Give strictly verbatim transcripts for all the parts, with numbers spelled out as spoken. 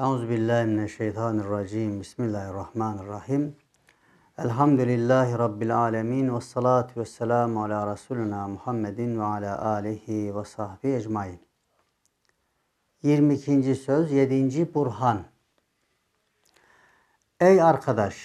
Euzubillahimineşşeytanirracim. Bismillahirrahmanirrahim. Elhamdülillahi Rabbil alemin. Ve salatu ve selamu ala Resulina Muhammedin ve ala alihi ve sahbihi ecmain. yirmi ikinci söz, yedinci burhan. Ey arkadaş!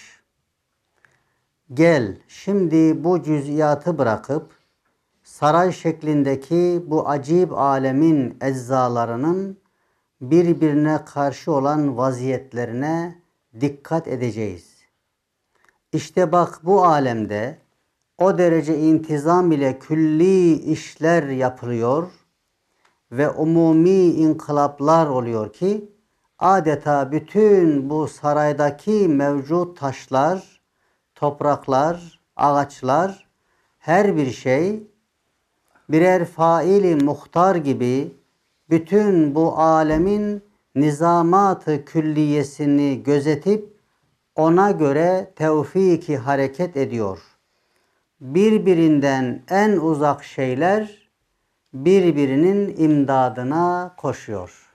Gel şimdi bu cüz'iyatı bırakıp saray şeklindeki bu acib alemin eczalarının birbirine karşı olan vaziyetlerine dikkat edeceğiz. İşte bak, bu alemde o derece intizam ile külli işler yapılıyor ve umumi inkılaplar oluyor ki adeta bütün bu saraydaki mevcut taşlar, topraklar, ağaçlar, her bir şey birer faili muhtar gibi bütün bu alemin nizamat-ı külliyesini gözetip ona göre tevfiki hareket ediyor. Birbirinden en uzak şeyler birbirinin imdadına koşuyor.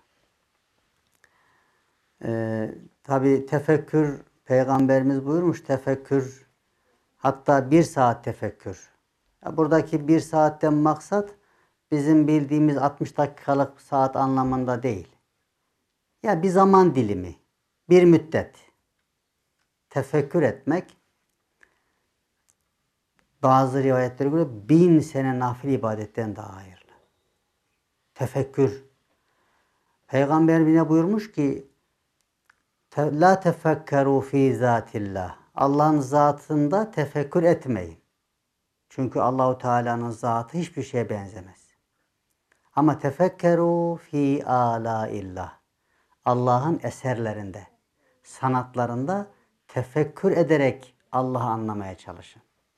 Ee, Tabi tefekkür, Peygamberimiz buyurmuş, tefekkür, hatta bir saat tefekkür. Buradaki bir saatten maksat bizim bildiğimiz altmış dakikalık saat anlamında değil. Ya bir zaman dilimi, bir müddet tefekkür etmek, bazı rivayetlere göre bin sene nafile ibadetten daha hayırlı. Tefekkür. Peygamber yine buyurmuş ki la tefekkeru fi zatillah. Allah'ın zatında tefekkür etmeyin. Çünkü Allahu Teala'nın zatı hiçbir şeye benzemez. Ama tefekkeru fi alaillah. Allah'ın eserlerinde, sanatlarında tefekkür ederek Allah'ı anlamaya çalışın.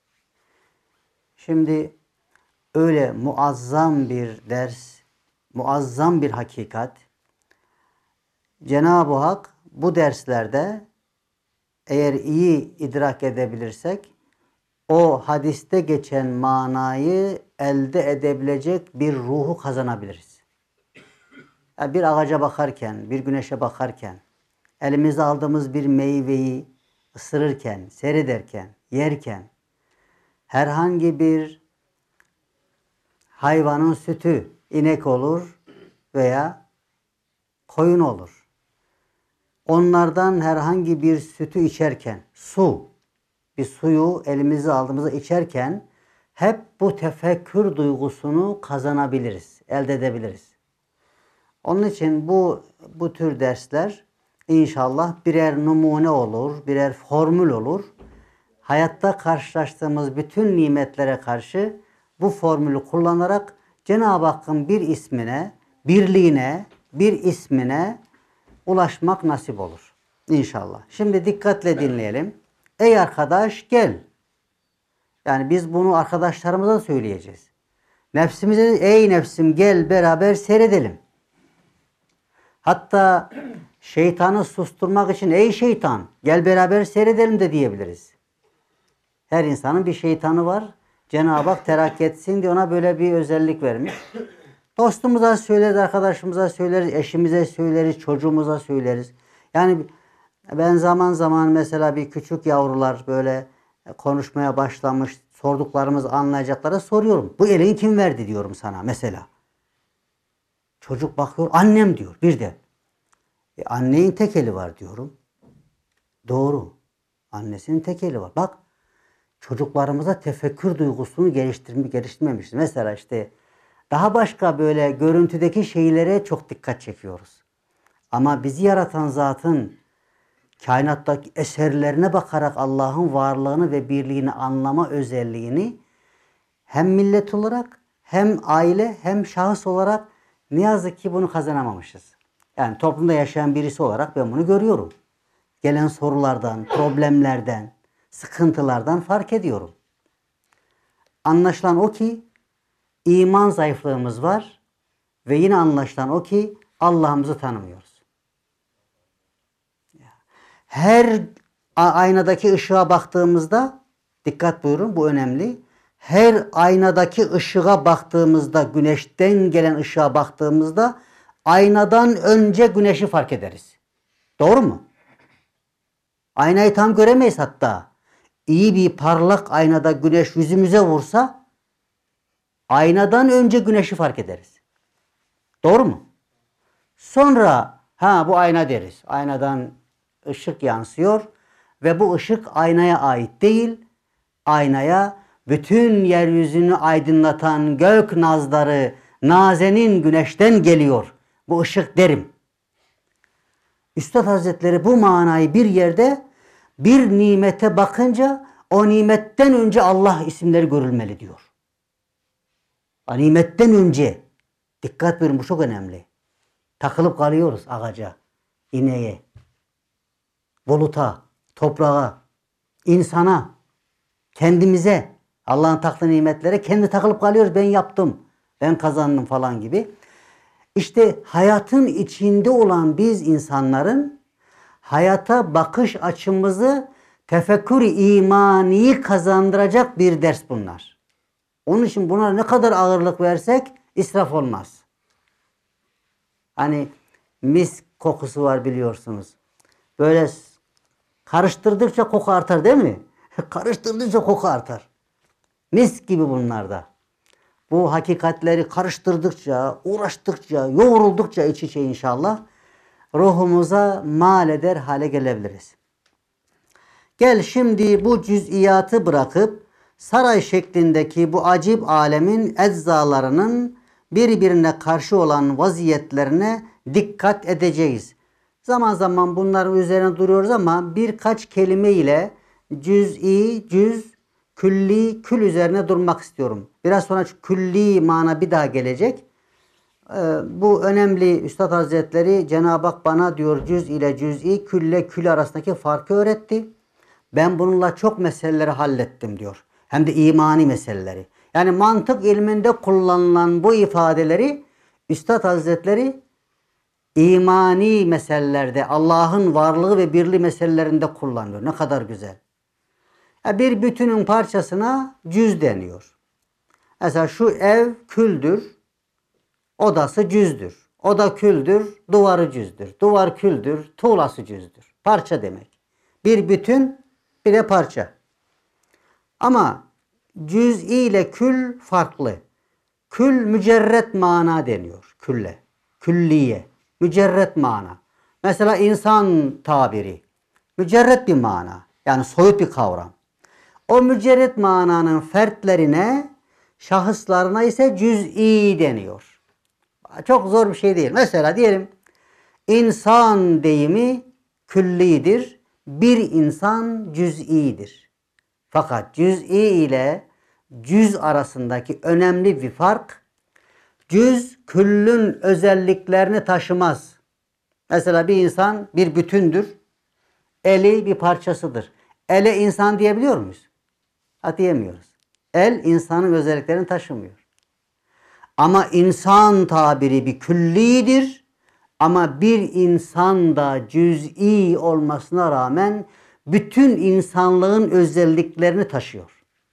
Şimdi öyle muazzam bir ders, muazzam bir hakikat. Cenab-ı Hak bu derslerde eğer iyi idrak edebilirsek o hadiste geçen manayı elde edebilecek bir ruhu kazanabiliriz. Yani bir ağaca bakarken, bir güneşe bakarken, elimize aldığımız bir meyveyi ısırırken, seyrederken, yerken, herhangi bir hayvanın sütü, inek olur veya koyun olur. Onlardan herhangi bir sütü içerken, su, bir suyu elimize aldığımızda içerken hep bu tefekkür duygusunu kazanabiliriz, elde edebiliriz. Onun için bu bu tür dersler inşallah birer numune olur, birer formül olur. Hayatta karşılaştığımız bütün nimetlere karşı bu formülü kullanarak Cenab-ı Hakk'ın bir ismine, birliğine, bir ismine ulaşmak nasip olur. İnşallah. Şimdi dikkatle dinleyelim. Ey arkadaş gel. Yani biz bunu arkadaşlarımıza da söyleyeceğiz. Nefsimize de, ey nefsim gel beraber seyredelim. Hatta şeytanı susturmak için ey şeytan gel beraber seyredelim de diyebiliriz. Her insanın bir şeytanı var. Cenab-ı Hak terakki etsin diye ona böyle bir özellik vermiş. Dostumuza söyleriz, arkadaşımıza söyleriz, eşimize söyleriz, çocuğumuza söyleriz. Yani ben zaman zaman mesela bir küçük yavrular böyle konuşmaya başlamış, sorduklarımızı anlayacaklara soruyorum. Bu elini kim verdi diyorum sana mesela. Çocuk bakıyor, annem diyor bir de. E, annenin tek eli var diyorum. Doğru. Annesinin tek eli var. Bak, çocuklarımıza tefekkür duygusunu geliştirme, geliştirmemişiz. Mesela işte daha başka böyle görüntüdeki şeylere çok dikkat çekiyoruz. Ama bizi yaratan zatın kainattaki eserlerine bakarak Allah'ın varlığını ve birliğini anlama özelliğini hem millet olarak hem aile hem şahıs olarak ne yazık ki bunu kazanamamışız. Yani toplumda yaşayan birisi olarak ben bunu görüyorum. Gelen sorulardan, problemlerden, sıkıntılardan fark ediyorum. Anlaşılan o ki iman zayıflığımız var ve yine anlaşılan o ki Allah'ımızı tanımıyoruz. Her aynadaki ışığa baktığımızda, dikkat buyurun bu önemli. Her aynadaki ışığa baktığımızda, güneşten gelen ışığa baktığımızda aynadan önce güneşi fark ederiz. Doğru mu? Aynayı tam göremeyiz hatta. İyi bir parlak aynada güneş yüzümüze vursa aynadan önce güneşi fark ederiz. Doğru mu? Sonra ha bu ayna deriz. Aynadan ışık yansıyor ve bu ışık aynaya ait değil. Aynaya bütün yeryüzünü aydınlatan gök nazları nazenin güneşten geliyor. Bu ışık derim. Üstad Hazretleri bu manayı bir yerde bir nimete bakınca o nimetten önce Allah isimleri görülmeli diyor. O nimetten önce. Dikkat verin, bu çok önemli. Takılıp kalıyoruz ağaca, ineğe, buluta, toprağa, insana, kendimize, Allah'ın taktığı nimetlere kendi takılıp kalıyoruz. Ben yaptım, ben kazandım falan gibi. İşte hayatın içinde olan biz insanların hayata bakış açımızı tefekkür-i imani kazandıracak bir ders bunlar. Onun için buna ne kadar ağırlık versek israf olmaz. Hani mis kokusu var biliyorsunuz. Böyle karıştırdıkça koku artar değil mi? Karıştırdıkça koku artar. Mis gibi bunlar da. Bu hakikatleri karıştırdıkça, uğraştıkça, yoğruldukça iç içe inşallah ruhumuza mal eder hale gelebiliriz. Gel şimdi bu cüz'iyatı bırakıp saray şeklindeki bu acip alemin eczalarının birbirine karşı olan vaziyetlerine dikkat edeceğiz. Zaman zaman bunların üzerine duruyoruz ama birkaç kelime ile cüz'i, cüz, külli, kül üzerine durmak istiyorum. Biraz sonra külli mana bir daha gelecek. Ee, bu önemli. Üstad Hazretleri Cenab-ı Hak bana diyor cüz ile cüz'i, külle kül arasındaki farkı öğretti. Ben bununla çok meseleleri hallettim diyor. Hem de imani meseleleri. Yani mantık ilminde kullanılan bu ifadeleri Üstad Hazretleri imani meselelerde, Allah'ın varlığı ve birliği meselelerinde kullanıyor. Ne kadar güzel. Ya bir bütünün parçasına cüz deniyor. Mesela şu ev küldür, odası cüzdür. Oda küldür, duvarı cüzdür. Duvar küldür, tuğlası cüzdür. Parça demek. Bir bütün, bir de parça. Ama cüz'i ile kül farklı. Kül mücerret mana deniyor. Külle. Külliye. Mücerret mana. Mesela insan tabiri. Mücerret bir mana. Yani soyut bir kavram. O mücerret mananın fertlerine, şahıslarına ise cüz'i deniyor. Çok zor bir şey değil. Mesela diyelim insan deyimi küllidir. Bir insan cüz'idir. Fakat cüz'i ile cüz arasındaki önemli bir fark, cüz küllün özelliklerini taşımaz. Mesela bir insan bir bütündür. Eli bir parçasıdır. Ele insan diyebiliyor muyuz? Ha, diyemiyoruz. El insanın özelliklerini taşımıyor. Ama insan tabiri bir küllidir. Ama bir insan da cüz'i olmasına rağmen bütün insanlığın özelliklerini taşıyor.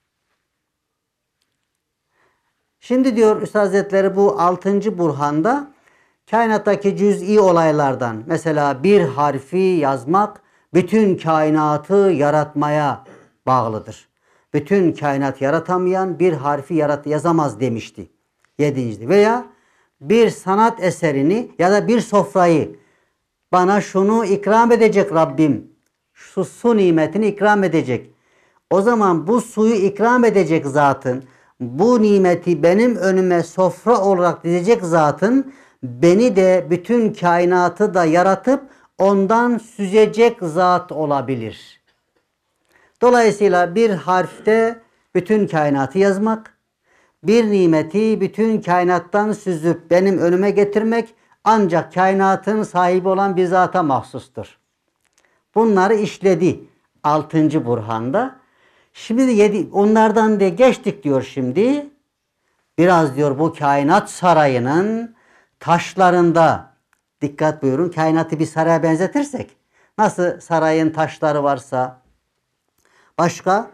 Şimdi diyor Üstad Hazretleri bu altıncı burhanda kainattaki cüz'i olaylardan mesela bir harfi yazmak bütün kainatı yaratmaya bağlıdır. Bütün kainat yaratamayan bir harfi yarat yazamaz demişti. Yedincide. Veya bir sanat eserini ya da bir sofrayı bana şunu ikram edecek Rabbim. Şu su nimetini ikram edecek. O zaman bu suyu ikram edecek zatın, bu nimeti benim önüme sofra olarak dizecek zatın beni de bütün kainatı da yaratıp ondan süzecek zat olabilir. Dolayısıyla bir harfte bütün kainatı yazmak, bir nimeti bütün kainattan süzüp benim önüme getirmek ancak kainatın sahibi olan bir zata mahsustur. Bunları işledi altıncı burhanda. Şimdi yedi, onlardan da geçtik diyor şimdi. Biraz diyor bu kainat sarayının taşlarında, dikkat buyurun, kainatı bir saraya benzetirsek nasıl sarayın taşları varsa başka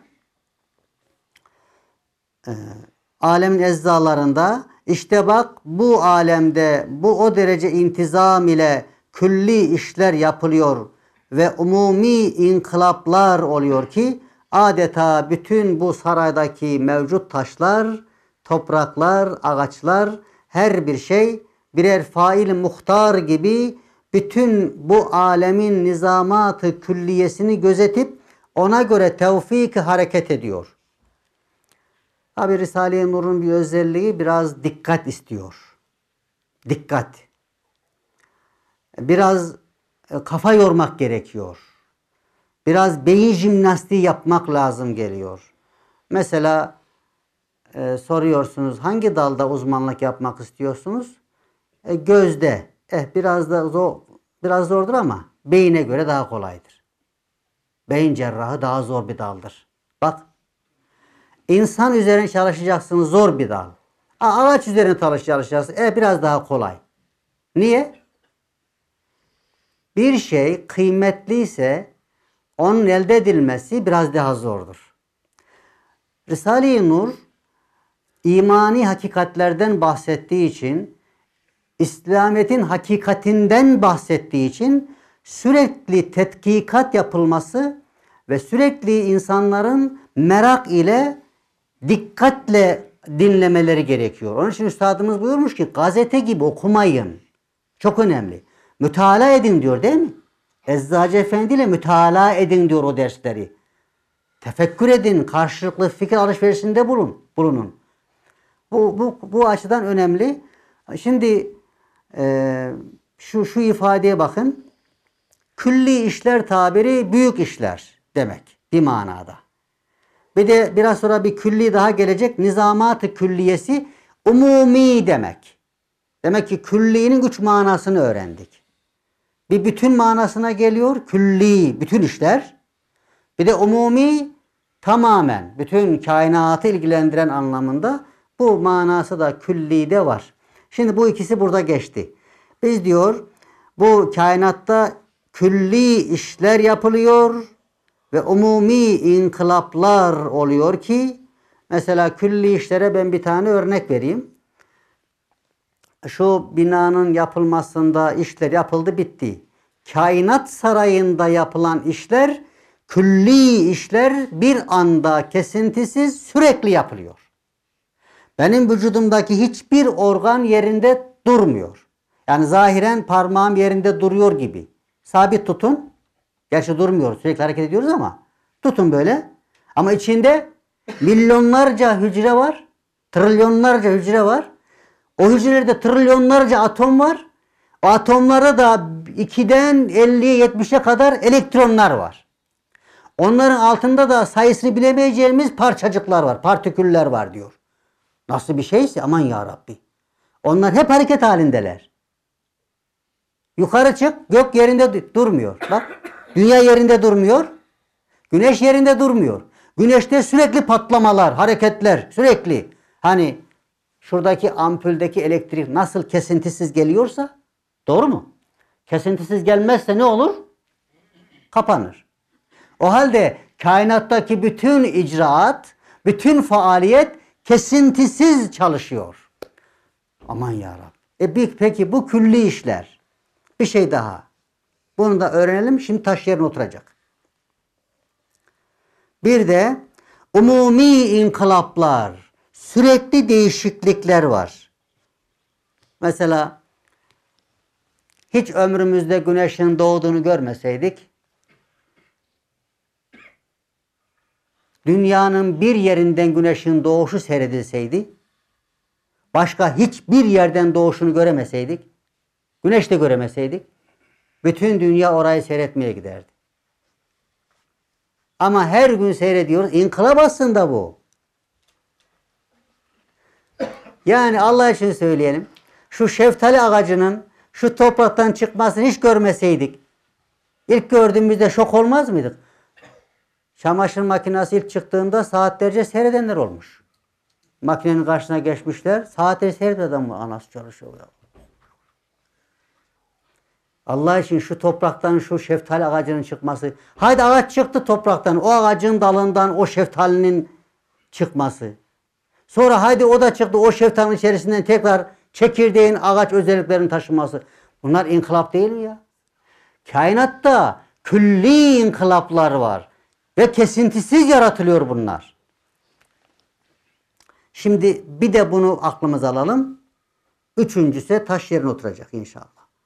e, alemin eczalarında işte bak bu alemde bu o derece intizam ile külli işler yapılıyor ve umumi inkılaplar oluyor ki adeta bütün bu saraydaki mevcut taşlar, topraklar, ağaçlar, her bir şey birer fail muhtar gibi bütün bu alemin nizamatı külliyesini gözetip ona göre tevfik hareket ediyor. Tabi Risale-i Nur'un bir özelliği biraz dikkat istiyor. Dikkat. Biraz kafa yormak gerekiyor. Biraz beyin jimnastiği yapmak lazım geliyor. Mesela e, soruyorsunuz hangi dalda uzmanlık yapmak istiyorsunuz? E, gözde. Eh biraz da zor, biraz zordur ama beyine göre daha kolaydır. Beyin cerrahı daha zor bir daldır. Bak. İnsan üzerine çalışacaksınız, zor bir dal. Ağaç üzerine çalışacaksınız. E biraz daha kolay. Niye? Bir şey kıymetliyse onun elde edilmesi biraz daha zordur. Risale-i Nur imani hakikatlerden bahsettiği için, İslamiyet'in hakikatinden bahsettiği için sürekli tetkikat yapılması ve sürekli insanların merak ile dikkatle dinlemeleri gerekiyor. Onun için üstadımız buyurmuş ki gazete gibi okumayın. Çok önemli. Mütalaa edin diyor değil mi? Eczacı Efendi ile mütalaa edin diyor o dersleri. Tefekkür edin, karşılıklı fikir alışverişinde bulun, bulunun. Bu, bu, bu açıdan önemli. Şimdi e, şu, şu ifadeye bakın. Külli işler tabiri büyük işler demek bir manada. Bir de biraz sonra bir külli daha gelecek. Nizamat-ı külliyesi umumi demek. Demek ki küllinin üç manasını öğrendik. Bir bütün manasına geliyor. Külli, bütün işler. Bir de umumi tamamen, bütün kainatı ilgilendiren anlamında bu manası da küllide var. Şimdi bu ikisi burada geçti. Biz diyor bu kainatta külli işler yapılıyor ve umumi inkılaplar oluyor ki mesela külli işlere ben bir tane örnek vereyim. Şu binanın yapılmasında işler yapıldı bitti. Kainat sarayında yapılan işler, külli işler bir anda kesintisiz sürekli yapılıyor. Benim vücudumdaki hiçbir organ yerinde durmuyor. Yani zahiren parmağım yerinde duruyor gibi. Sabit tutun. Gerçi durmuyor. Sürekli hareket ediyoruz ama tutun böyle. Ama içinde milyonlarca hücre var. Trilyonlarca hücre var. O hücrelerde trilyonlarca atom var. O atomlara da ikiden elliye yetmişe kadar elektronlar var. Onların altında da sayısını bilemeyeceğimiz parçacıklar var. Partiküller var diyor. Nasıl bir şeyse aman ya Rabbi. Onlar hep hareket halindeler. Yukarı çık, gök yerinde durmuyor. Bak, dünya yerinde durmuyor. Güneş yerinde durmuyor. Güneşte sürekli patlamalar, hareketler, sürekli. Hani şuradaki ampuldeki elektrik nasıl kesintisiz geliyorsa, doğru mu? Kesintisiz gelmezse ne olur? Kapanır. O halde kainattaki bütün icraat, bütün faaliyet kesintisiz çalışıyor. Aman yarabbim. E peki bu külli işler. Bir şey daha. Bunu da öğrenelim. Şimdi taş yerine oturacak. Bir de umumi inkılaplar, sürekli değişiklikler var. Mesela hiç ömrümüzde güneşin doğduğunu görmeseydik, dünyanın bir yerinden güneşin doğuşu seyredilseydi, başka hiçbir yerden doğuşunu göremeseydik, güneş de göremeseydik, bütün dünya orayı seyretmeye giderdi. Ama her gün seyrediyoruz. İnkılap aslında bu. Yani Allah için söyleyelim. Şu şeftali ağacının şu topraktan çıkmasını hiç görmeseydik, ilk gördüğümüzde şok olmaz mıydık? Çamaşır makinesi ilk çıktığında saatlerce seyredenler olmuş. Makinenin karşısına geçmişler. Saatlerce seyreden mi anası çalışıyor ya? Allah için şu topraktan şu şeftali ağacının çıkması. Haydi ağaç çıktı topraktan. O ağacın dalından o şeftalinin çıkması. Sonra haydi o da çıktı. O şeftalinin içerisinden tekrar çekirdeğin ağaç özelliklerini taşıması. Bunlar inkılap değil mi ya? Kainatta külli inkılaplar var. Ve kesintisiz yaratılıyor bunlar. Şimdi bir de bunu aklımıza alalım. Üçüncüsü taş yerine oturacak inşallah.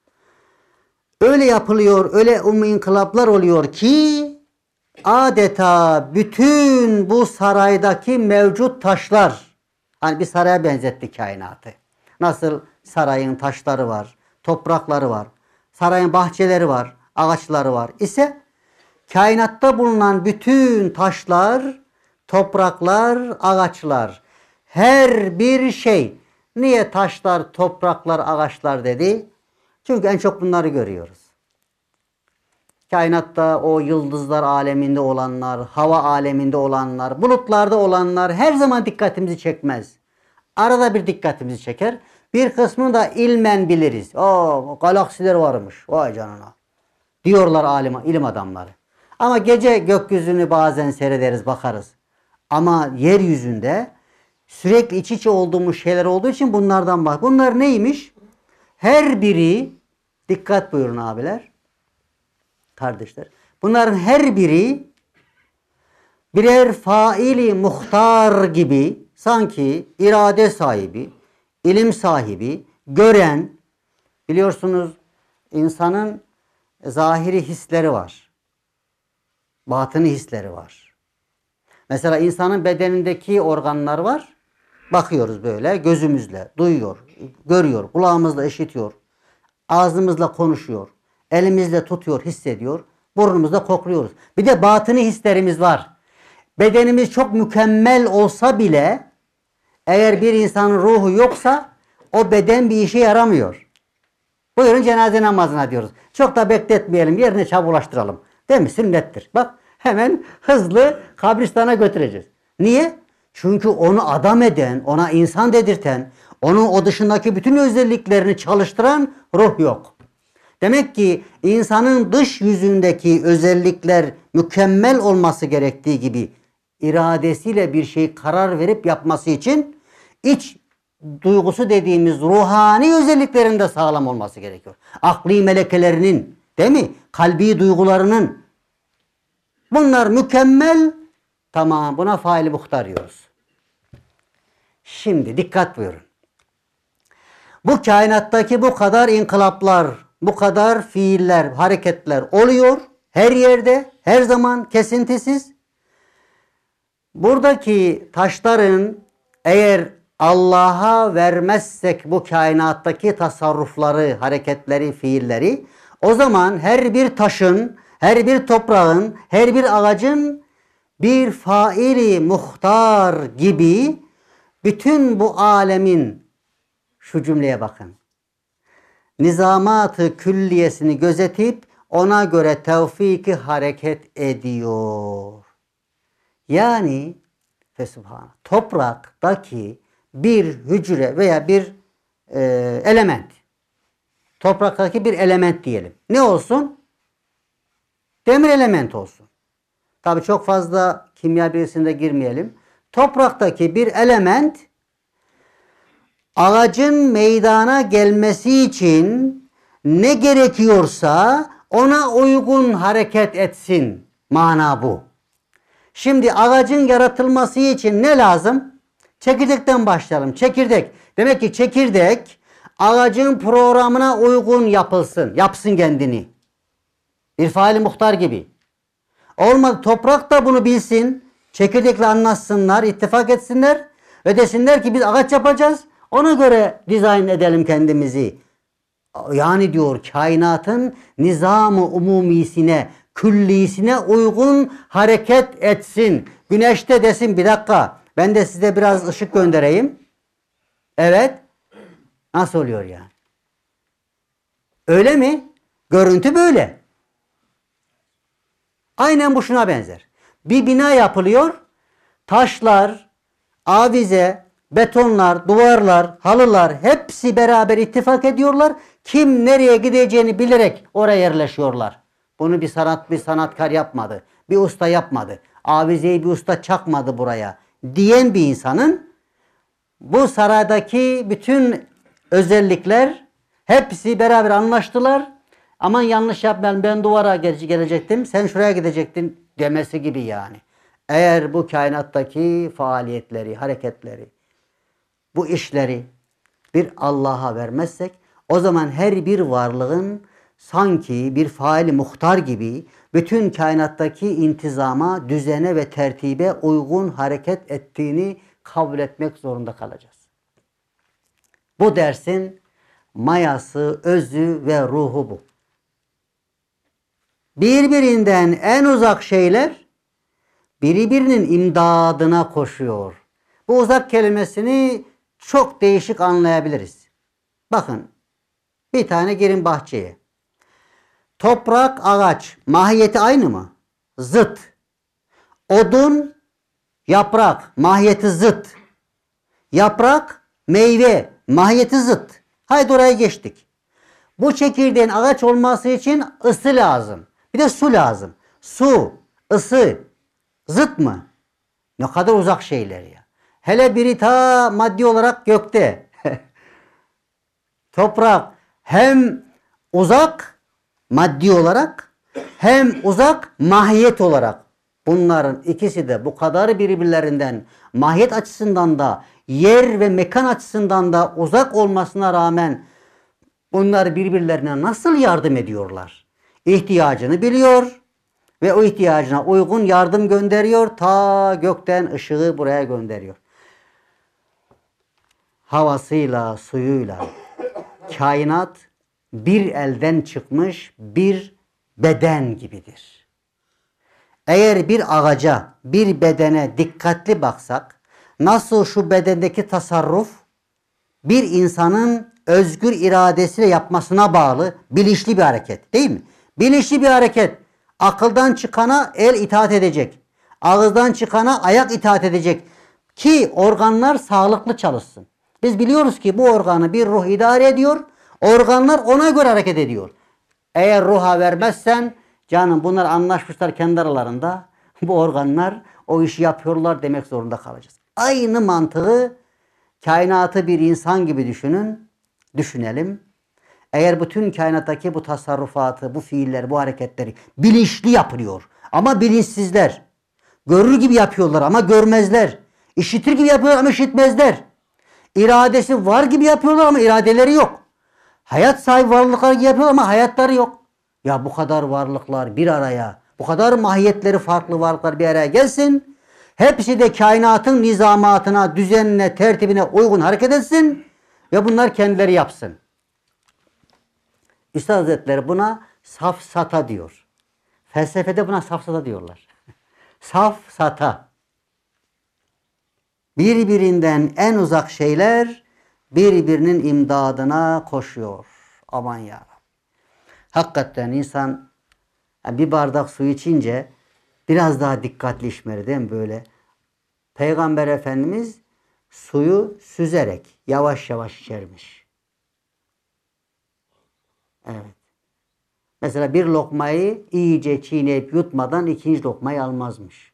Öyle yapılıyor, öyle ummi inkılaplar oluyor ki adeta bütün bu saraydaki mevcut taşlar, hani bir saraya benzetti kainatı. Nasıl sarayın taşları var, toprakları var, sarayın bahçeleri var, ağaçları var ise kainatta bulunan bütün taşlar, topraklar, ağaçlar, her bir şey. Niye taşlar, topraklar, ağaçlar dedi? Çünkü en çok bunları görüyoruz. Kainatta o yıldızlar aleminde olanlar, hava aleminde olanlar, bulutlarda olanlar her zaman dikkatimizi çekmez. Arada bir dikkatimizi çeker. Bir kısmını da ilmen biliriz. O galaksiler varmış. Vay canına. Diyorlar alim, ilim adamları. Ama gece gökyüzünü bazen seyrederiz, bakarız. Ama yeryüzünde sürekli iç içe olduğumuz şeyler olduğu için bunlardan bak. Bunlar neymiş? Her biri, dikkat buyurun abiler, kardeşler. Bunların her biri birer faili muhtar gibi, sanki irade sahibi, ilim sahibi, gören, biliyorsunuz insanın zahiri hisleri var. Batını hisleri var. Mesela insanın bedenindeki organlar var. Bakıyoruz böyle gözümüzle, duyuyor, görüyor, kulağımızla işitiyor, ağzımızla konuşuyor, elimizle tutuyor, hissediyor, burnumuzla kokluyoruz. Bir de batını hislerimiz var. Bedenimiz çok mükemmel olsa bile eğer bir insanın ruhu yoksa o beden bir işe yaramıyor. Buyurun cenaze namazına diyoruz. Çok da bekletmeyelim, yerine çabulaştıralım. Değil mi? Sünnettir. Bak hemen hızlı kabristana götüreceğiz. Niye? Çünkü onu adam eden, ona insan dedirten, onun o dışındaki bütün özelliklerini çalıştıran ruh yok. Demek ki insanın dış yüzündeki özellikler mükemmel olması gerektiği gibi iradesiyle bir şey karar verip yapması için iç duygusu dediğimiz ruhani özelliklerin de sağlam olması gerekiyor. Akli melekelerinin, değil mi? Kalbi duygularının. Bunlar mükemmel. Tamam, buna faili muhtar diyoruz. Şimdi dikkat buyurun. Bu kainattaki bu kadar inkılaplar, bu kadar fiiller, hareketler oluyor. Her yerde, her zaman kesintisiz. Buradaki taşların eğer Allah'a vermezsek bu kainattaki tasarrufları, hareketleri, fiilleri, o zaman her bir taşın, her bir toprağın, her bir ağacın bir faili muhtar gibi bütün bu alemin, şu cümleye bakın, nizamat-ı külliyesini gözetip ona göre tevfiki hareket ediyor. Yani Fesubhanallah, topraktaki bir hücre veya bir e, element, topraktaki bir element diyelim. Ne olsun? Demir element olsun. Tabi çok fazla kimya bilgisine girmeyelim. Topraktaki bir element ağacın meydana gelmesi için ne gerekiyorsa ona uygun hareket etsin. Mana bu. Şimdi ağacın yaratılması için ne lazım? Çekirdekten başlayalım. Çekirdek. Demek ki çekirdek ağacın programına uygun yapılsın. Yapsın kendini. Bir faili muhtar gibi. Olmadı toprak da bunu bilsin. Çekirdekle anlaşsınlar, ittifak etsinler. Ve desinler ki biz ağaç yapacağız. Ona göre dizayn edelim kendimizi. Yani diyor kainatın nizam-ı umumisine, küllisine uygun hareket etsin. Güneşte desin bir dakika ben de size biraz ışık göndereyim. Evet. Nasıl oluyor yani? Öyle mi? Görüntü böyle. Aynen bu şuna benzer. Bir bina yapılıyor. Taşlar, avize, betonlar, duvarlar, halılar hepsi beraber ittifak ediyorlar. Kim nereye gideceğini bilerek oraya yerleşiyorlar. Bunu bir sanat bir sanatkar yapmadı. Bir usta yapmadı. Avizeyi bir usta çakmadı buraya diyen bir insanın bu saraydaki bütün özellikler Hepsi beraber anlaştılar. Aman yanlış yapmayalım, ben duvara gele- gelecektim, sen şuraya gidecektin demesi gibi yani. Eğer bu kainattaki faaliyetleri, hareketleri, bu işleri bir Allah'a vermezsek, o zaman her bir varlığın sanki bir faali muhtar gibi bütün kainattaki intizama, düzene ve tertibe uygun hareket ettiğini kabul etmek zorunda kalacağız. Bu dersin mayası, özü ve ruhu bu. Birbirinden en uzak şeyler birbirinin imdadına koşuyor. Bu uzak kelimesini çok değişik anlayabiliriz. Bakın, bir tane girin bahçeye. Toprak, ağaç mahiyeti aynı mı? Zıt. Odun, yaprak mahiyeti zıt. Yaprak, meyve mahiyeti zıt. Haydi oraya geçtik. Bu çekirdeğin ağaç olması için ısı lazım. Bir de su lazım. Su, ısı zıt mı? Ne kadar uzak şeyler ya. Hele biri ta maddi olarak gökte. Toprak hem uzak maddi olarak hem uzak mahiyet olarak. Bunların ikisi de bu kadar birbirlerinden mahiyet açısından da yer ve mekan açısından da uzak olmasına rağmen bunlar birbirlerine nasıl yardım ediyorlar? İhtiyacını biliyor ve o ihtiyacına uygun yardım gönderiyor. Ta gökten ışığı buraya gönderiyor. Havasıyla, suyuyla kainat bir elden çıkmış bir beden gibidir. Eğer bir ağaca, bir bedene dikkatli baksak, nasıl şu bedendeki tasarruf bir insanın özgür iradesiyle yapmasına bağlı bilinçli bir hareket, değil mi? Bilinçli bir hareket. Akıldan çıkana el itaat edecek. Ağızdan çıkana ayak itaat edecek. Ki organlar sağlıklı çalışsın. Biz biliyoruz ki bu organı bir ruh idare ediyor. Organlar ona göre hareket ediyor. Eğer ruha vermezsen, canım bunlar anlaşmışlar kendi aralarında, bu organlar o işi yapıyorlar demek zorunda kalacağız. Aynı mantığı kainatı bir insan gibi düşünün, düşünelim. Eğer bütün kainattaki bu tasarrufatı, bu fiiller, bu hareketleri bilinçli yapılıyor ama bilinçsizler. Görür gibi yapıyorlar ama görmezler. İşitir gibi yapıyorlar ama işitmezler. İradesi var gibi yapıyorlar ama iradeleri yok. Hayat sahibi varlıklar gibi yapıyorlar ama hayatları yok. Ya bu kadar varlıklar bir araya, bu kadar mahiyetleri farklı varlıklar bir araya gelsin. Hepsi de kainatın nizamatına, düzenine, tertibine uygun hareket etsin ve bunlar kendileri yapsın. Üstad Hazretleri buna safsata diyor. Felsefede buna safsata diyorlar. Safsata. Birbirinden en uzak şeyler birbirinin imdadına koşuyor. Aman ya. Hakikaten insan bir bardak su içince biraz daha dikkatli içmeli değil mi böyle? Peygamber Efendimiz suyu süzerek yavaş yavaş içermiş. Evet. Mesela bir lokmayı iyice çiğneyip yutmadan ikinci lokmayı almazmış.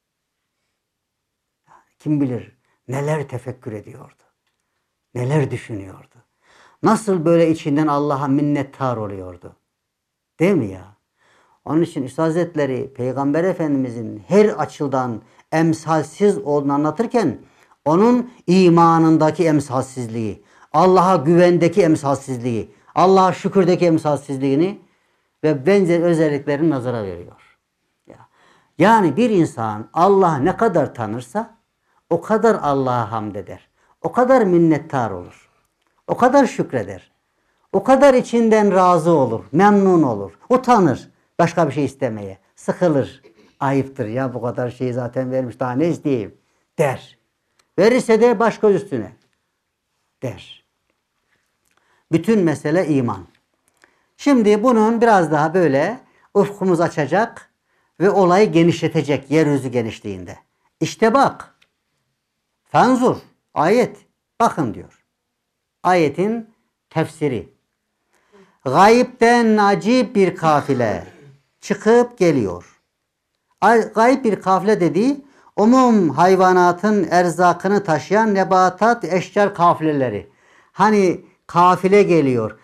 Kim bilir neler tefekkür ediyordu. Neler düşünüyordu. Nasıl böyle içinden Allah'a minnettar oluyordu. Değil mi ya? Onun için Üstad Hazretleri Peygamber Efendimizin her açıdan emsalsiz olduğunu anlatırken onun imanındaki emsalsizliği, Allah'a güvendeki emsalsizliği, Allah'a şükürdeki emsalsizliğini ve benzer özelliklerini nazara veriyor. Yani bir insan Allah'ı ne kadar tanırsa o kadar Allah'a hamd eder. O kadar minnettar olur. O kadar şükreder. O kadar içinden razı olur, memnun olur, utanır başka bir şey istemeye, sıkılır. Ayıptır ya bu kadar şeyi zaten vermiş daha ne isteyeyim der. Verirse de baş göz üstüne der. Bütün mesele iman. Şimdi bunun biraz daha böyle ufkumuz açacak ve olayı genişletecek yeryüzü genişliğinde. İşte bak. Fanzur. Ayet. Bakın diyor. Ayetin tefsiri. Gayipten acip bir kafile çıkıp geliyor. Gayip bir kafile dediği umum hayvanatın erzakını taşıyan nebatat, eşcar kafileleri. Hani kafile geliyor.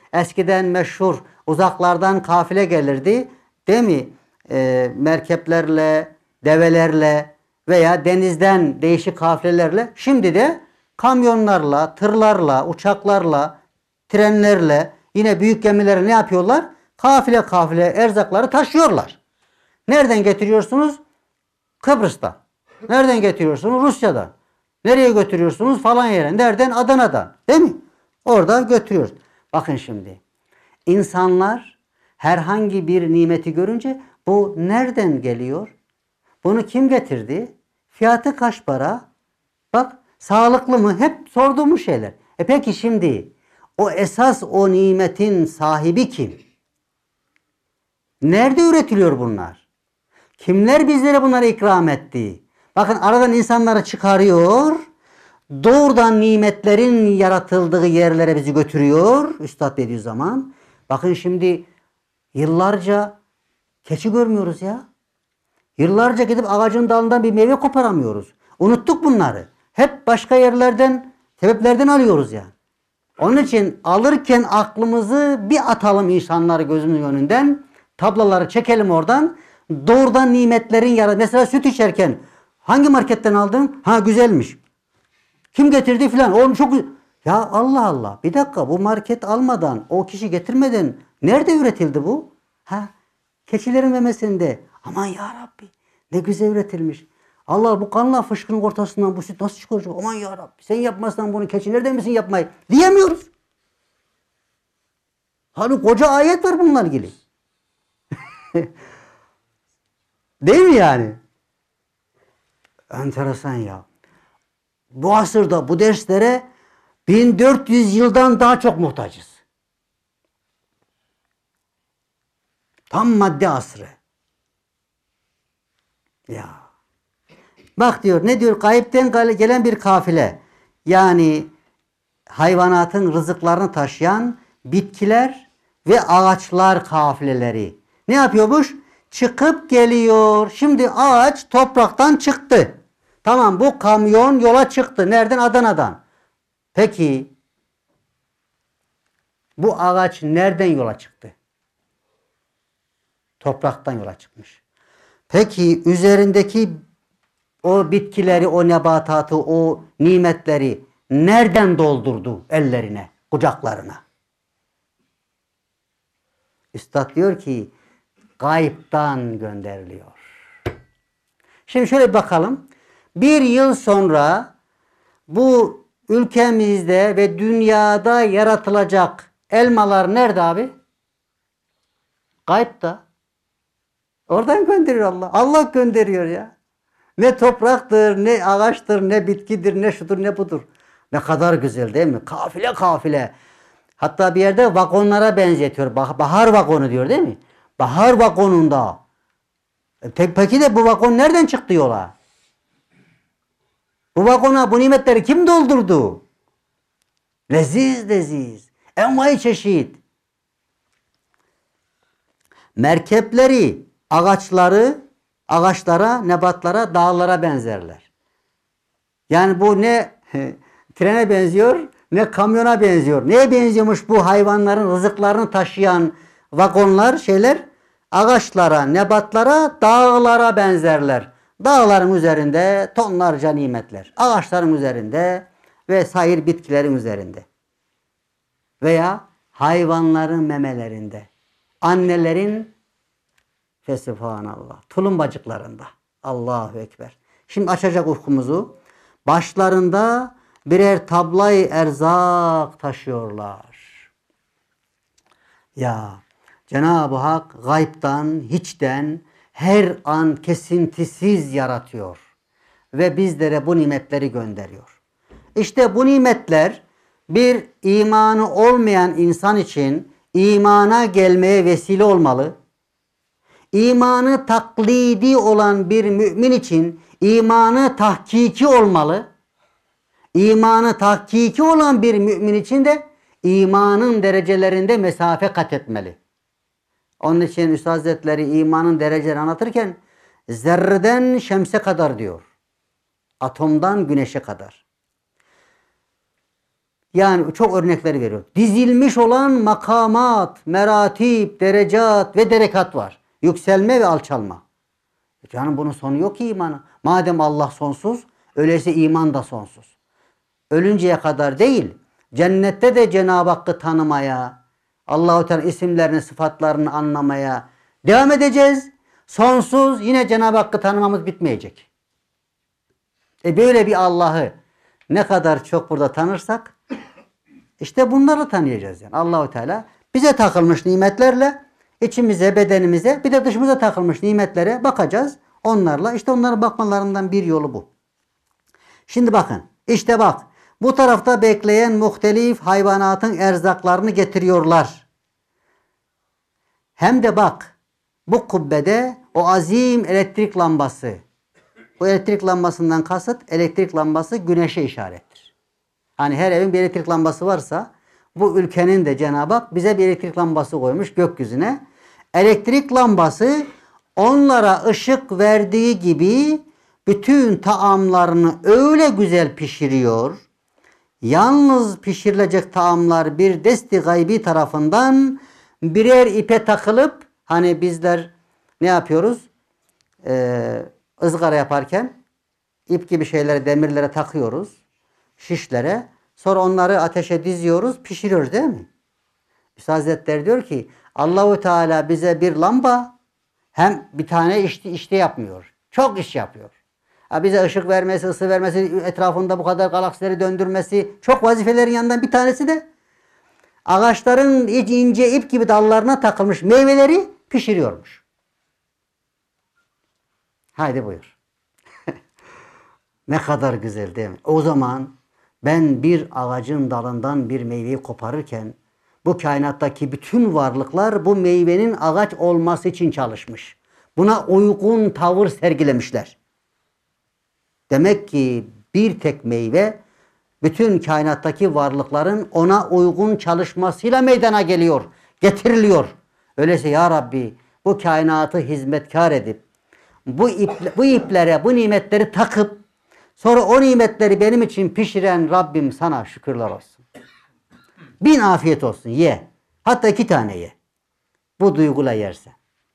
Eskiden meşhur uzaklardan kafile gelirdi. Değil mi? E, merkeplerle, develerle veya denizden değişik kafilelerle. Şimdi de kamyonlarla, tırlarla, uçaklarla, trenlerle, yine büyük gemilerle ne yapıyorlar? Kafile kafile erzakları taşıyorlar. Nereden getiriyorsunuz? Kıbrıs'tan. Nereden getiriyorsunuz? Rusya'dan. Nereye götürüyorsunuz? Falan yere. Nereden? Adana'dan. Değil mi? Orada götürüyoruz. Bakın şimdi. İnsanlar herhangi bir nimeti görünce bu nereden geliyor? Bunu kim getirdi? Fiyatı kaç para? Bak sağlıklı mı? Hep sorduğumuz şeyler. E peki şimdi o esas o nimetin sahibi kim? Nerede üretiliyor bunlar? Kimler bizlere bunları ikram etti? Bakın aradan insanları çıkarıyor. Doğrudan nimetlerin yaratıldığı yerlere bizi götürüyor. Üstad dediği zaman. Bakın şimdi yıllarca keçi görmüyoruz ya. Yıllarca gidip ağacın dalından bir meyve koparamıyoruz. Unuttuk bunları. Hep başka yerlerden, sebeplerden alıyoruz ya. Onun için alırken aklımızı bir atalım insanları gözümüzün önünden. Tablaları çekelim oradan. Doğrudan nimetlerin yaratıldığı. Mesela süt içerken hangi marketten aldın? Ha güzelmiş. Kim getirdi filan? Oğlum çok güzel. Ya Allah Allah. Bir dakika bu market almadan, o kişi getirmeden nerede üretildi bu? Ha? Keçilerin memesinde. Aman ya Rabbi. Ne güzel üretilmiş. Allah bu kanla fışkının ortasından bu süt nasıl çıkacak? Aman ya Rabbi. Sen yapmazsan bunu keçi nereden misin yapmayı? Diyemiyoruz. Hani koca ayet var bununla ilgili. Değil mi yani? Enteresan ya. Bu asırda bu derslere bin dört yüz yıldan daha çok muhtacız. Tam madde asrı. Ya. Bak diyor ne diyor? Gayipten gelen bir kafile. Yani hayvanatın rızıklarını taşıyan bitkiler ve ağaçlar kafileleri. Ne yapıyormuş? Çıkıp geliyor. Şimdi ağaç topraktan çıktı. Tamam bu kamyon yola çıktı. Nereden? Adana'dan. Peki bu ağaç nereden yola çıktı? Topraktan yola çıkmış. Peki üzerindeki o bitkileri, o nebatatı, o nimetleri nereden doldurdu ellerine, kucaklarına? Üstad diyor ki gayiptan gönderiliyor. Şimdi şöyle bir bakalım. Bir yıl sonra bu ülkemizde ve dünyada yaratılacak elmalar nerede abi? Gayipta. Oradan gönderiyor Allah. Allah gönderiyor ya. Ne topraktır, ne ağaçtır, ne bitkidir, ne şudur, ne budur. Ne kadar güzel değil mi? Kafile kafile. Hatta bir yerde vagonlara benzetiyor. Bahar vagonu diyor değil mi? Bahar vagonunda. E peki de bu vagon nereden çıktı yola? Bu vagona bu nimetleri kim doldurdu? Leziz leziz. Envai çeşit. Merkepleri, ağaçları, ağaçlara, nebatlara, dağlara benzerler. Yani bu ne trene benziyor, ne kamyona benziyor. Neye benziyormuş bu hayvanların rızıklarını taşıyan vagonlar, şeyler? Ağaçlara, nebatlara, dağlara benzerler. Dağların üzerinde tonlarca nimetler. Ağaçların üzerinde ve sair bitkilerin üzerinde. Veya hayvanların memelerinde. Annelerin fesubhanallah tulumbacıklarında. Allahu Ekber. Şimdi açacak ufkumuzu. Başlarında birer tablayı erzak taşıyorlar. Ya Cenab-ı Hak gaybtan, hiçten her an kesintisiz yaratıyor. Ve bizlere bu nimetleri gönderiyor. İşte bu nimetler bir imanı olmayan insan için imana gelmeye vesile olmalı. İmanı taklidi olan bir mümin için imanı tahkiki olmalı. İmanı tahkiki olan bir mümin için de imanın derecelerinde mesafe kat etmeli. Onun için Üstad Hazretleri imanın dereceleri anlatırken zerreden şemse kadar diyor. Atomdan güneşe kadar. Yani çok örnekleri veriyor. Dizilmiş olan makamat, meratip, derecat ve derekat var. Yükselme ve alçalma. Canım bunun sonu yok ki imanı. Madem Allah sonsuz, öyleyse iman da sonsuz. Ölünceye kadar değil, cennette de Cenab-ı Hakk'ı tanımaya, Allah-u Teala isimlerini, sıfatlarını anlamaya devam edeceğiz. Sonsuz yine Cenab-ı Hakk'ı tanımamız bitmeyecek. E böyle bir Allah'ı ne kadar çok burada tanırsak işte bunları tanıyacağız yani. Allah-u Teala bize takılmış nimetlerle içimize, bedenimize, bir de dışımıza takılmış nimetlere bakacağız. Onlarla işte onlara bakmalarından bir yolu bu. Şimdi bakın. İşte bak. Bu tarafta bekleyen muhtelif hayvanatın erzaklarını getiriyorlar. Hem de bak. Bu kubbede o azim elektrik lambası. Bu elektrik lambasından kasıt elektrik lambası güneşe işarettir. Hani her evin bir elektrik lambası varsa bu ülkenin de Cenab-ı Hak bize bir elektrik lambası koymuş gökyüzüne. Elektrik lambası onlara ışık verdiği gibi bütün taamlarını öyle güzel pişiriyor. Yalnız pişirilecek taamlar bir desti gaybi tarafından birer ipe takılıp hani bizler ne yapıyoruz? Ee, ızgara yaparken ip gibi şeyleri demirlere takıyoruz. Şişlere. Sonra onları ateşe diziyoruz. Pişiriyoruz değil mi? Üstad Hazretleri diyor ki Allah-u Teala bize bir lamba hem bir tane işte, işte yapmıyor. Çok iş yapıyor. Ha bize ışık vermesi, ısı vermesi, etrafında bu kadar galaksileri döndürmesi çok vazifelerin yanından bir tanesi de ağaçların ince ip gibi dallarına takılmış meyveleri pişiriyormuş. Haydi buyur. Ne kadar güzel değil mi? O zaman ben bir ağacın dalından bir meyveyi koparırken bu kainattaki bütün varlıklar bu meyvenin ağaç olması için çalışmış. Buna uygun tavır sergilemişler. Demek ki bir tek meyve bütün kainattaki varlıkların ona uygun çalışmasıyla meydana geliyor, getiriliyor. Öyleyse ya Rabbi bu kainatı hizmetkar edip bu, ip, bu iplere, bu nimetleri takıp sonra o nimetleri benim için pişiren Rabbim sana şükürler olsun. Bin afiyet olsun ye. Hatta iki tane ye. Bu duyguyla yersen.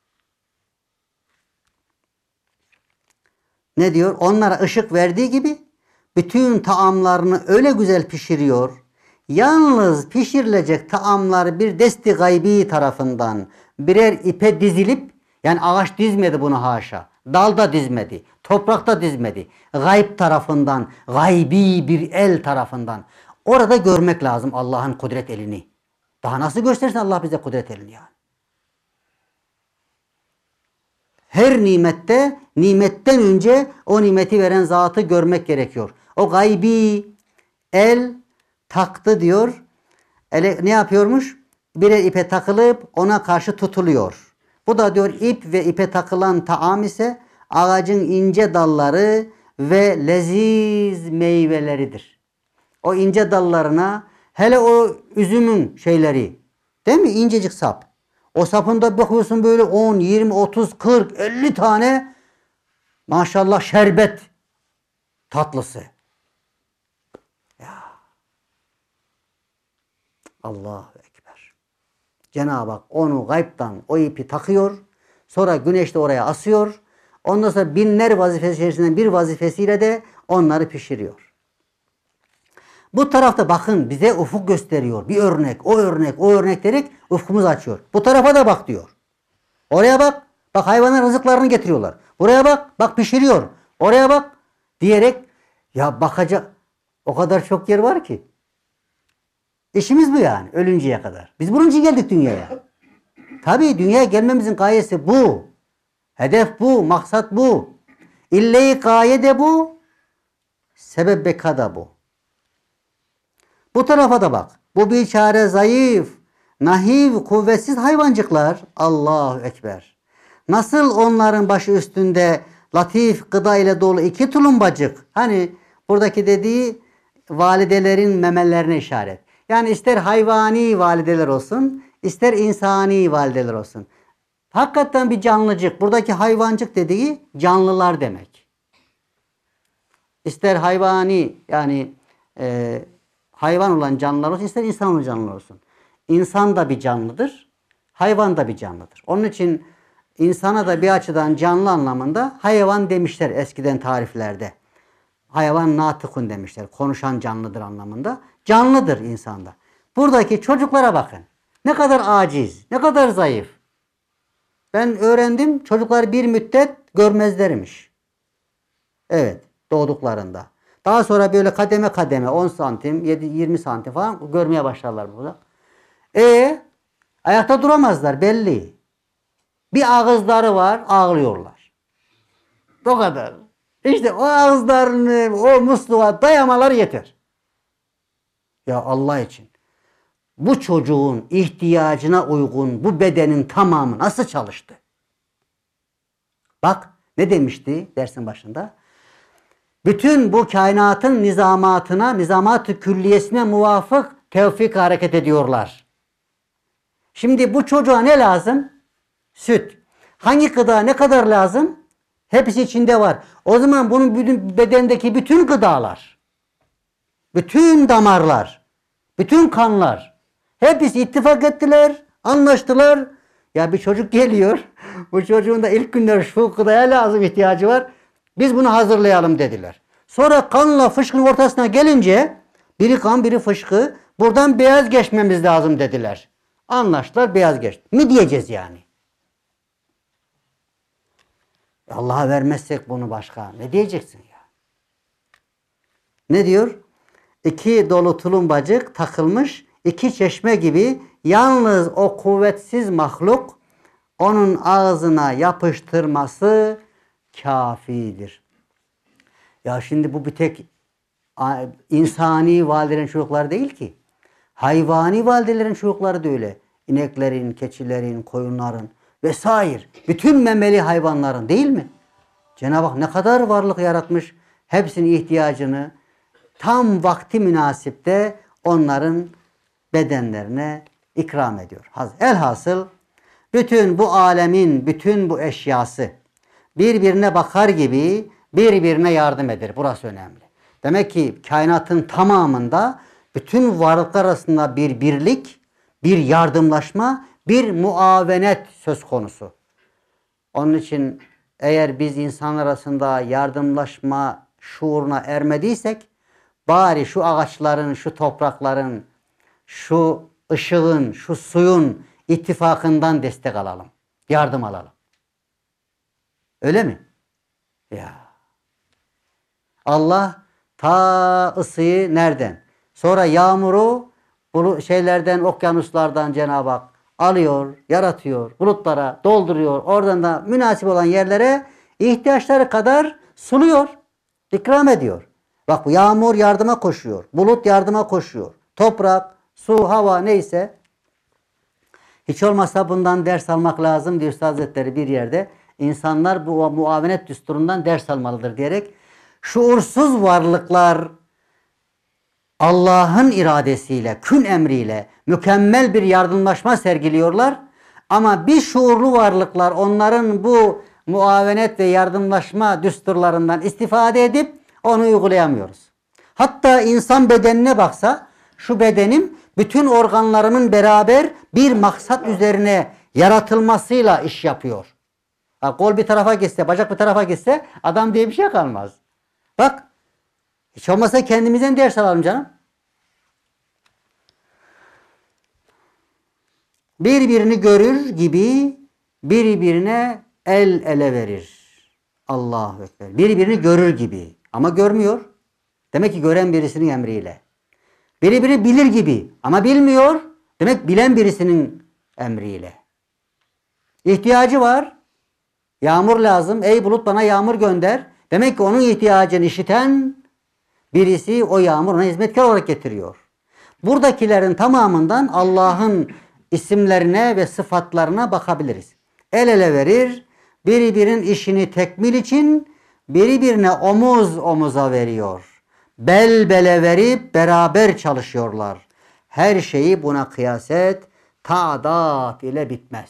Ne diyor? Onlara ışık verdiği gibi bütün taamlarını öyle güzel pişiriyor. Yalnız pişirilecek taamlar bir desti gaybi tarafından birer ipe dizilip yani ağaç dizmedi bunu haşa. Dal da dizmedi. Toprakta dizmedi. Gayb tarafından, gaybi bir el tarafından. Orada görmek lazım Allah'ın kudret elini. Daha nasıl göstersin Allah bize kudret elini yani? Her nimette, nimetten önce o nimeti veren zatı görmek gerekiyor. O gaybi el taktı diyor. Ele, ne yapıyormuş? Birer ipe takılıp ona karşı tutuluyor. Bu da diyor ip ve ipe takılan taam ise ağacın ince dalları ve leziz meyveleridir. O ince dallarına hele o üzümün şeyleri değil mi? İncecik sap. O sapında bakıyorsun böyle on, yirmi, otuz, kırk, elli tane maşallah şerbet tatlısı. Ya. Allahu Ekber. Cenab-ı Hak onu gaybtan o ipi takıyor. Sonra güneş de oraya asıyor. Ondan sonra binler vazifesi içerisinden bir vazifesiyle de onları pişiriyor. Bu tarafta bakın bize ufuk gösteriyor. Bir örnek, o örnek, o örnek diyerek ufkumuz açıyor. Bu tarafa da bak diyor. Oraya bak. Bak hayvanın rızıklarını getiriyorlar. Buraya bak. Bak pişiriyor. Oraya bak. Diyerek ya bakacak o kadar çok yer var ki. İşimiz bu yani. Ölünceye kadar. Biz bunun için geldik dünyaya. Tabii dünyaya gelmemizin gayesi bu. Hedef bu. Maksat bu. İlle-i gaye de bu. Sebep beka da bu. Bu tarafa da bak. Bu biçare zayıf, nahiv, kuvvetsiz hayvancıklar. Allahu Ekber. Nasıl onların başı üstünde latif gıda ile dolu iki tulumbacık. Hani buradaki dediği validelerin memelerine işaret. Yani ister hayvani valideler olsun, ister insani valideler olsun. Hakikaten bir canlıcık. Buradaki hayvancık dediği canlılar demek. İster hayvani yani e, hayvan olan canlılar olsun, ister insan olan canlılar olsun. İnsan da bir canlıdır, hayvan da bir canlıdır. Onun için insana da bir açıdan canlı anlamında hayvan demişler eskiden tariflerde. Hayvan natıkun demişler. Konuşan canlıdır anlamında. Canlıdır insanda. Buradaki çocuklara bakın. Ne kadar aciz, ne kadar zayıf. Ben öğrendim, çocuklar bir müddet görmezlermiş. Evet, doğduklarında. Daha sonra böyle kademe kademe on santim, yirmi santim falan görmeye başlarlar burada. E ayakta duramazlar belli. Bir ağızları var, ağlıyorlar. O kadar. İşte o ağızlarını, o musluğa dayamaları yeter. Ya Allah için. Bu çocuğun ihtiyacına uygun bu bedenin tamamı nasıl çalıştı? Bak ne demişti dersin başında? Bütün bu kainatın nizamatına, nizamat-ı külliyesine muvafık tevfik hareket ediyorlar. Şimdi bu çocuğa ne lazım? Süt. Hangi gıda ne kadar lazım? Hepsi içinde var. O zaman bunun bütün bedendeki bütün gıdalar, bütün damarlar, bütün kanlar hepsi ittifak ettiler, anlaştılar. Ya bir çocuk geliyor. Bu çocuğun da ilk günler şu gıdaya lazım, ihtiyacı var. Biz bunu hazırlayalım dediler. Sonra kanla fışkın ortasına gelince biri kan biri fışkı, buradan beyaz geçmemiz lazım dediler. Anlaştılar, beyaz geçti. Mi diyeceğiz yani? Allah'a vermezsek bunu başka ne diyeceksin ya? Ne diyor? İki dolu tulumbacık takılmış iki çeşme gibi yalnız o kuvvetsiz mahluk onun ağzına yapıştırması kafidir. Ya şimdi bu bir tek insani validelerin çocukları değil ki. Hayvani validelerin çocukları da öyle. İneklerin, keçilerin, koyunların vesaire. Bütün memeli hayvanların değil mi? Cenab-ı Hak ne kadar varlık yaratmış. Hepsinin ihtiyacını tam vakti münasipte onların bedenlerine ikram ediyor. Elhasıl bütün bu alemin, bütün bu eşyası birbirine bakar gibi birbirine yardım eder. Burası önemli. Demek ki kainatın tamamında bütün varlıklar arasında bir birlik, bir yardımlaşma, bir muavenet söz konusu. Onun için eğer biz insanlar arasında yardımlaşma şuuruna ermediysek bari şu ağaçların, şu toprakların, şu ışığın, şu suyun ittifakından destek alalım. Yardım alalım. Öyle mi? Ya. Allah ta ısıyı nereden? Sonra yağmuru bu şeylerden, okyanuslardan Cenab-ı Hak alıyor, yaratıyor, bulutlara dolduruyor. Oradan da münasip olan yerlere ihtiyaçları kadar suluyor, ikram ediyor. Bak bu yağmur yardıma koşuyor, bulut yardıma koşuyor. Toprak, su, hava neyse. Hiç olmazsa bundan ders almak lazım diyor Üstad Hazretleri bir yerde. İnsanlar bu muavenet düsturundan ders almalıdır diyerek şuursuz varlıklar Allah'ın iradesiyle, kün emriyle mükemmel bir yardımlaşma sergiliyorlar. Ama bir şuurlu varlıklar onların bu muavenet ve yardımlaşma düsturlarından istifade edip onu uygulayamıyoruz. Hatta insan bedenine baksa şu bedenim bütün organlarımın beraber bir maksat üzerine yaratılmasıyla iş yapıyor. Ha, kol bir tarafa gitse, bacak bir tarafa gitse adam diye bir şey kalmaz. Bak, hiç olmazsa kendimizden ders alalım canım. Birbirini görür gibi birbirine el ele verir. Allahu Ekber. Birbirini görür gibi ama görmüyor. Demek ki gören birisinin emriyle. Birbirini bilir gibi ama bilmiyor. Demek bilen birisinin emriyle. İhtiyacı var. Yağmur lazım. Ey bulut bana yağmur gönder. Demek ki onun ihtiyacını işiten birisi o yağmur ona hizmetkar olarak getiriyor. Buradakilerin tamamından Allah'ın isimlerine ve sıfatlarına bakabiliriz. El ele verir, birbirinin işini tekmil için birbirine omuz omuza veriyor. Bel bele verip beraber çalışıyorlar. Her şeyi buna kıyas et, tadat ile bitmez.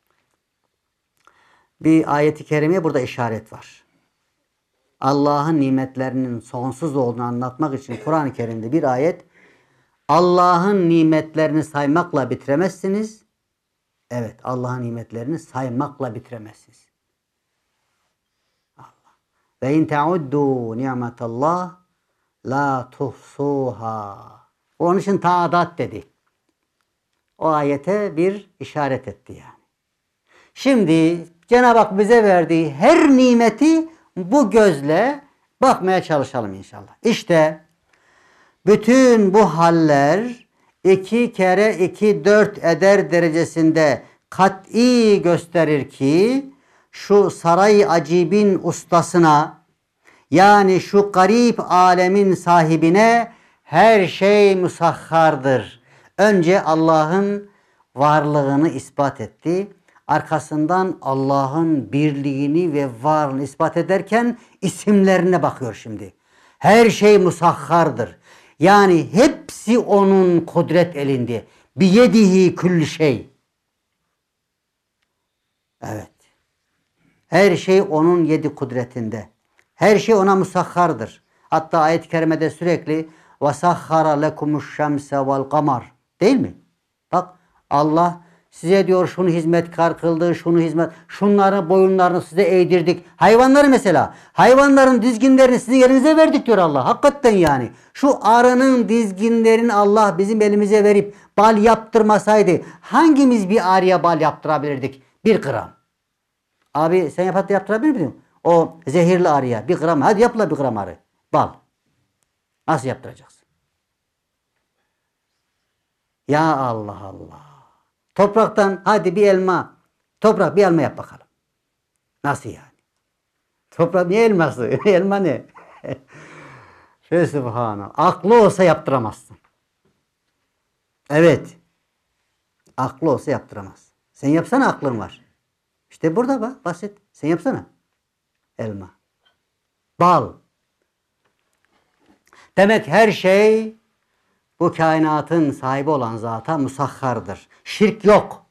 Bir ayet-i kerimeye burada işaret var. Allah'ın nimetlerinin sonsuz olduğunu anlatmak için Kur'an-ı Kerim'de bir ayet Allah'ın nimetlerini saymakla bitiremezsiniz. Evet, Allah'ın nimetlerini saymakla bitiremezsiniz. Allah. Ve in teuddu ni'metallah la tuhsuha. Onun için taadat dedi. O ayete bir işaret etti yani. Şimdi Cenab-ı Hak bize verdiği her nimeti bu gözle bakmaya çalışalım inşallah. İşte bütün bu haller iki kere iki dört eder derecesinde kat'i gösterir ki şu saray acibin ustasına, yani şu garip alemin sahibine her şey musahhardır. Önce Allah'ın varlığını ispat etti. Arkasından Allah'ın birliğini ve varlığını ispat ederken isimlerine bakıyor şimdi. Her şey musahhardır. Yani hepsi onun kudret elinde. Biyedihi külli şey. Evet. Her şey onun yedi kudretinde. Her şey ona musahhardır. Hatta ayet-i kerimede sürekli وَسَخَّرَ لَكُمُ الشَّمْسَ وَالْقَمَرِ değil mi? Bak Allah size diyor şunu hizmetkar kıldı, şunu hizmet, şunların boyunlarını size eğdirdik. Hayvanları mesela, hayvanların dizginlerini sizin elinize verdik diyor Allah. Hakikaten yani. Şu arının dizginlerini Allah bizim elimize verip bal yaptırmasaydı hangimiz bir arıya bal yaptırabilirdik? Bir gram. Abi sen yapat yaptırabilir misin? O zehirli arıya bir gram. Hadi yapla bir gram arı. Bal. Nasıl yaptıracaksın? Ya Allah Allah. Topraktan hadi bir elma. Toprak bir elma yap bakalım. Nasıl yani? Toprak niye elması? Elma ne? Şöyle subhanallah. Aklı olsa yaptıramazsın. Evet. Aklı olsa yaptıramaz. Sen yapsana, aklın var. İşte burada bak basit. Sen yapsana. Elma. Bal. Demek her şey bu kainatın sahibi olan zata musahhardır. Şirk yok.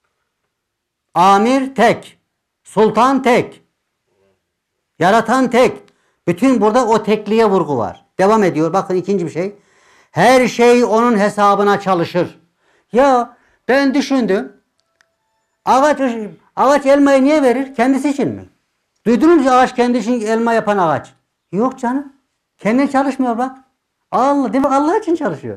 Amir tek. Sultan tek. Yaratan tek. Bütün burada o tekliğe vurgu var. Devam ediyor. Bakın ikinci bir şey. Her şey onun hesabına çalışır. Ya ben düşündüm. Ağaç, ağaç elmayı niye verir? Kendisi için mi? Duydunuz mu ağaç kendi için elma yapan ağaç? Yok canım. Kendi çalışmıyor bak. Allah, demek Allah için çalışıyor.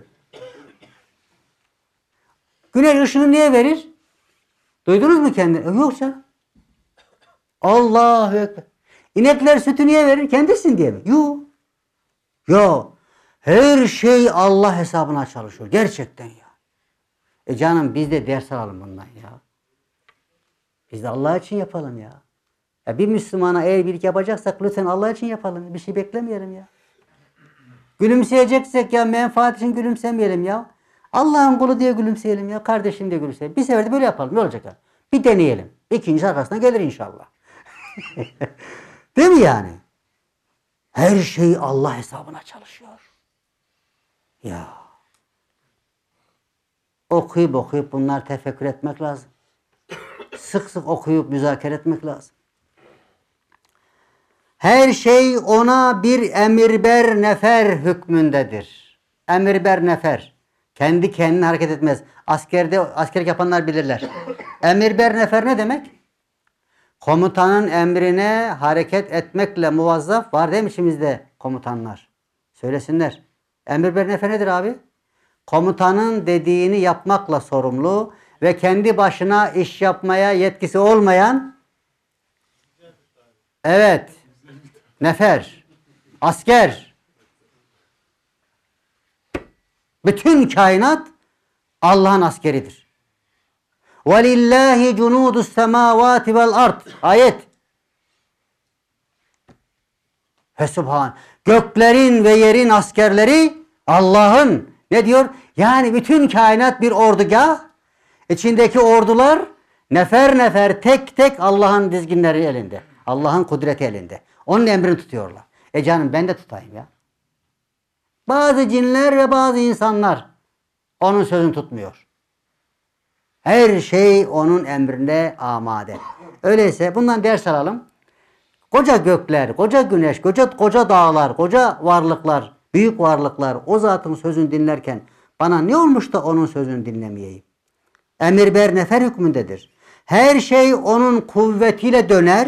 Güneş ışını niye verir? Duydunuz mu kendini? Yok canım. Allahu Ekber. İnekler sütü niye verir? Kendisin diye mi? Yok. Yok. Her şey Allah hesabına çalışıyor. Gerçekten ya. E canım biz de ders alalım bundan ya. Biz de Allah için yapalım ya. Ya bir Müslümana eğer birlik yapacaksak lütfen Allah için yapalım. Bir şey beklemeyelim ya. Gülümseyeceksek ya menfaat için gülümsemeyelim ya. Allah'ın kulu diye gülümseyelim ya. Kardeşim diye gülümseyelim. Bir sefer de böyle yapalım. Ne olacak ya? Bir deneyelim. İkinci arkasına gelir inşallah. Değil mi yani? Her şey Allah hesabına çalışıyor. Ya. Okuyup okuyup bunlar tefekkür etmek lazım. Sık sık okuyup müzakere etmek lazım. Her şey ona bir emirber nefer hükmündedir. Emirber nefer. Kendi kendine hareket etmez. Askerde askerlik yapanlar bilirler. Emirber nefer ne demek? Komutanın emrine hareket etmekle muvazzaf var değil mi içimizde komutanlar? Söylesinler. Emirber nefer nedir abi? Komutanın dediğini yapmakla sorumlu ve kendi başına iş yapmaya yetkisi olmayan, evet, nefer, asker. Bütün kainat Allah'ın askeridir. وَلِلَّهِ جُنُودُ السَّمَاوَاتِ وَالْاَرْضِ ayet. Ve subhan. Göklerin ve yerin askerleri Allah'ın. Ne diyor? Yani bütün kainat bir ordugah. İçindeki ordular nefer nefer tek tek Allah'ın dizginleri elinde. Allah'ın kudreti elinde. Onun emrini tutuyorlar. E canım ben de tutayım ya. Bazı cinler ve bazı insanlar onun sözünü tutmuyor. Her şey onun emrinde amade. Öyleyse bundan ders alalım. Koca gökler, koca güneş, koca, koca dağlar, koca varlıklar, büyük varlıklar o zatın sözünü dinlerken Bana ne olmuş da onun sözünü dinlemeyeyim? Emir ber nefer hükmündedir. Her şey onun kuvvetiyle döner.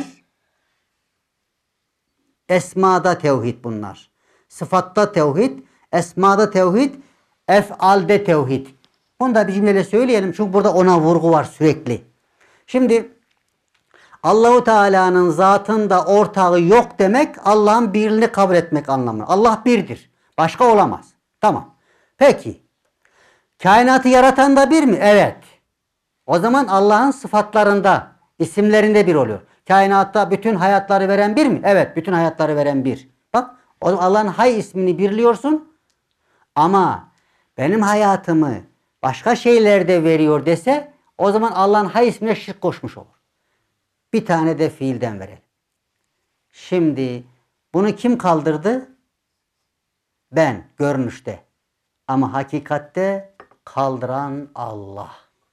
Esmada tevhid bunlar. Sıfatta tevhid, esmada tevhid, ef'alde tevhid. Bunu da bir cümleyle söyleyelim çünkü burada ona vurgu var sürekli. Şimdi Allahu Teala'nın zatında ortağı yok demek Allah'ın birliğini kabul etmek anlamına. Allah birdir. Başka olamaz. Tamam. Peki. Kainatı yaratan da bir mi? Evet. O zaman Allah'ın sıfatlarında, isimlerinde bir oluyor. Kainatta bütün hayatları veren bir mi? Evet. Bütün hayatları veren bir. Bak o zaman Allah'ın hay ismini birliyorsun. Ama benim hayatımı başka şeylerde veriyor dese o zaman Allah'ın hay ismine şirk koşmuş olur. Bir tane de fiilden verelim. Şimdi bunu kim kaldırdı? Ben görünüşte. Ama hakikatte kaldıran Allah.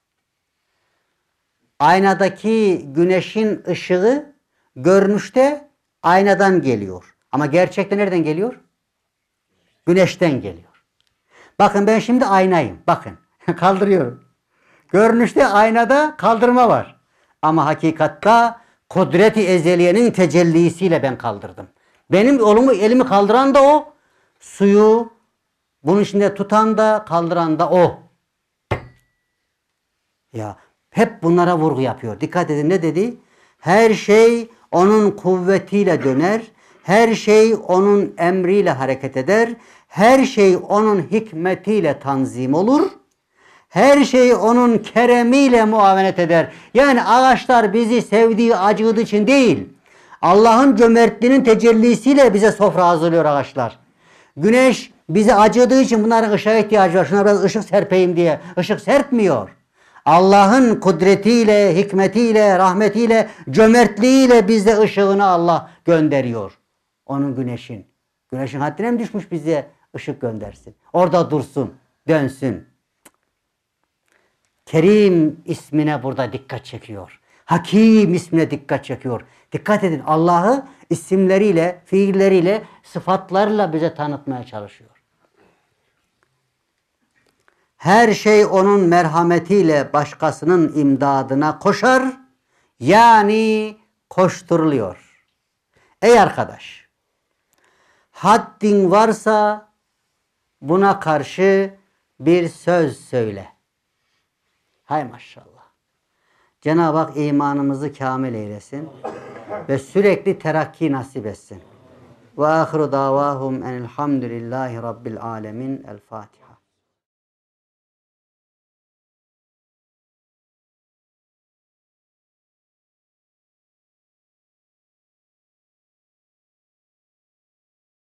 Aynadaki güneşin ışığı görünüşte aynadan geliyor. Ama gerçekten nereden geliyor? Güneşten geliyor. Bakın ben şimdi aynayım. Bakın kaldırıyorum. Görünüşte aynada kaldırma var. Ama hakikatta kudret-i ezeliyenin tecellisiyle ben kaldırdım. Benim yolumu, elimi kaldıran da o. Suyu bunun içinde tutan da kaldıran da o. Ya hep bunlara vurgu yapıyor. Dikkat edin ne dedi? Her şey onun kuvvetiyle döner. Her şey onun emriyle hareket eder. Her şey onun hikmetiyle tanzim olur. Her şey onun keremiyle muavenet eder. Yani ağaçlar bizi sevdiği, acıdığı için değil. Allah'ın cömertliğinin tecellisiyle bize sofra hazırlıyor ağaçlar. Güneş bize acıdığı için bunların ışığa ihtiyacı var. Şuna biraz ışık serpeyim diye. Işık serpmiyor. Allah'ın kudretiyle, hikmetiyle, rahmetiyle, cömertliğiyle bize ışığını Allah gönderiyor. Onun güneşin. Güneşin haddine mi düşmüş bize ışık göndersin? Orada dursun, dönsün. Kerim ismine burada dikkat çekiyor. Hakim ismine dikkat çekiyor. Dikkat edin Allah'ı isimleriyle, fiilleriyle, sıfatlarla bize tanıtmaya çalışıyor. Her şey onun merhametiyle başkasının imdadına koşar. Yani koşturuluyor. Ey arkadaş, haddin varsa buna karşı bir söz söyle. Hay maşallah. Cenab-ı Hak imanımızı kamil eylesin ve sürekli terakki nasip etsin. Ve ahiru davahum enelhamdülillahi rabbil alemin. El Fatiha.